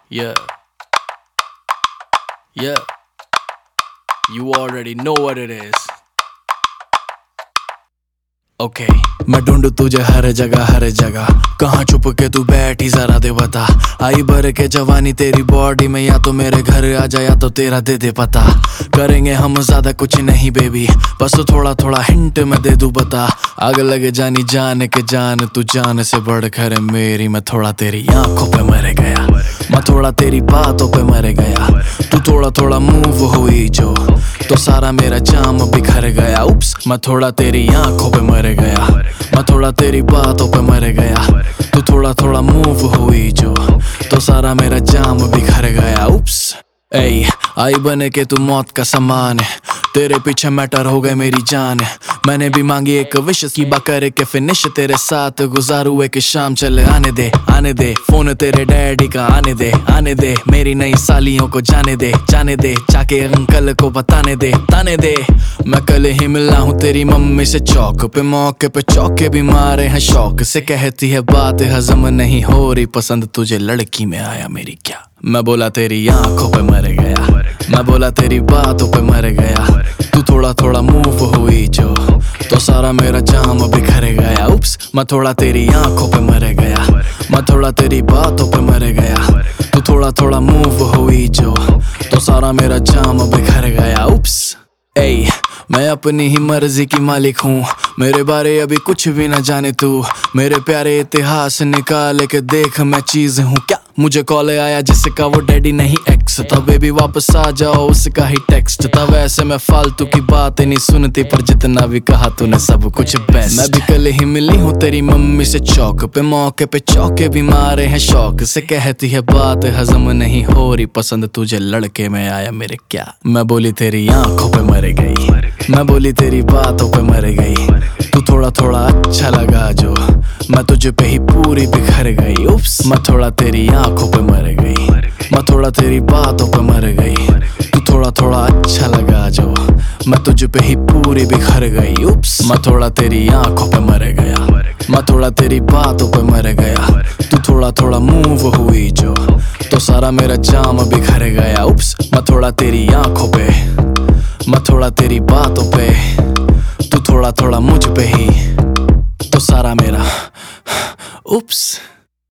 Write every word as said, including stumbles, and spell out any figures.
Yeah. Yeah. You already know what it is. Okay. मैं ढूंढू तुझे हर जगह हर जगह, कहाँ छुप के तू बैठी जरा दे बता। आई भर के जवानी तेरी बॉडी में, या तो मेरे घर आ जा या तो तेरा दे दे पता। करेंगे हम ज्यादा कुछ नहीं बेबी, बस थोड़ा थोड़ा हिंट मैं दे दूं बता। आग लगे जानी जान के जान, तू जान से बढ़कर है मेरी। मैं थोड़ा तेरी आंखों पे मर गया, मैं थोड़ा तेरी बातों पे मर गया। तू थोड़ा थोड़ा मूव हुई जो, तो सारा मेरा जाम बिखर गया। उप्स, मैं थोड़ा तेरी आंखों पे मर गया, मैं थोड़ा तेरी बातों पे मर गया। तू थोड़ा थोड़ा मूव हुई जो, तो सारा मेरा जाम बिखर गया। उप्स, ऐ आई बने के तू मौत का समान है, तेरे पीछे मैटर हो गए मेरी जान। मैंने भी मांगी एक विश की बकर के फिनिश, तेरे साथ गुजारू एक शाम। चल आने दे आने दे, फोन तेरे डैडी का आने दे आने दे। मेरी नई सालियों को जाने दे जाने दे, जाके अंकल को बताने दे ताने दे। मैं कल ही मिला हूँ तेरी मम्मी से चौक पे, मौके पे चौके भी मारे हैं शौक से। कहती है बात हजम नहीं हो रही, पसंद तुझे लड़की में आया मेरी क्या। मैं बोला तेरी आंखों पे मर गया, मैं बोला तेरी बातों पे मर गया। तू थोड़ा थोड़ा मूव हुई जो, तो सारा मेरा जाम बिखर गया। उप्स, मैं थोड़ा तेरी आंखों पे मर गया, मैं थोड़ा तेरी बातों पे मर गया। तू थोड़ा थोड़ा मूव हुई जो, तो सारा मेरा जाम बिखर गया। उप्स, ऐ मैं अपनी ही मर्जी की मालिक हूँ, मेरे बारे अभी कुछ भी न जाने तू। मेरे प्यारे इतिहास निकाल के देख, मैं चीज हूँ क्या। मुझे कॉल आया जिसका वो डैडी नहीं एक्स था, बेबी वापस आ जाओ उसका ही टेक्स्ट था। वैसे मैं फालतू की बात नहीं सुनती, पर जितना भी कहा तूने सब कुछ बेस्ट। मैं भी कल ही मिली हूँ तेरी मम्मी से चौक पे, मौके पे चौके भी मारे हैं शौक से। कहती है बात हजम नहीं हो रही, पसंद तुझे लड़के में आया मेरे क्या। मैं बोली तेरी आंखों पे मर गई, मैं बोली तेरी बातों पे मर गई। तू थोड़ा थोड़ा अच्छा लगा जो, मैं तुझे पे ही पूरी बिखर गई। उप्स, मैं थोड़ा तेरी आंखों पे मर गई, मैं थोड़ा तेरी बातों पे मर गई। तू थोड़ा थोड़ा अच्छा लगा जो, मैं तुझे पे ही पूरी बिखर गई। उप्स, मैं थोड़ा तेरी आंखों पे मर गया, मैं थोड़ा तेरी बातों पे मर गया। तू थोड़ा थोड़ा मूव हुई जो, तो सारा मेरा जाम बिखर गया। उप्स, मैं थोड़ा तेरी आंखों पे, मैं थोड़ा तेरी बातों पे, तू थोड़ा थोड़ा मुझ पे ही, तो सारा मेरा उप्स।